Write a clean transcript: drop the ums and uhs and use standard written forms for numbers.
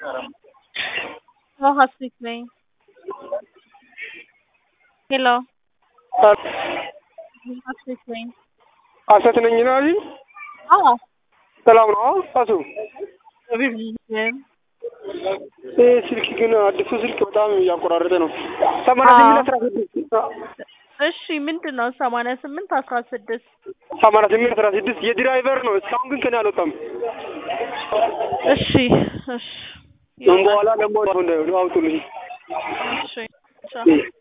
Oh, Hasik nahi. Hello. Hasik nahi. አሰት ነኝ ነው አይደል? Oh, ሰላም ነው አሱ። everything. ስልክ ግን አዲሱ ስልክ በጣም እያቆራረጠ ነው። አዎ 88 እሺ ምንድነው 88 16 16 የድራይቨር ነው። እስካሁን ግን ከኔ አልወጣም። እሺ እሺ ምን ይወጣል በኋላ ደግሞ አውጡልኝ። እሺ ቻው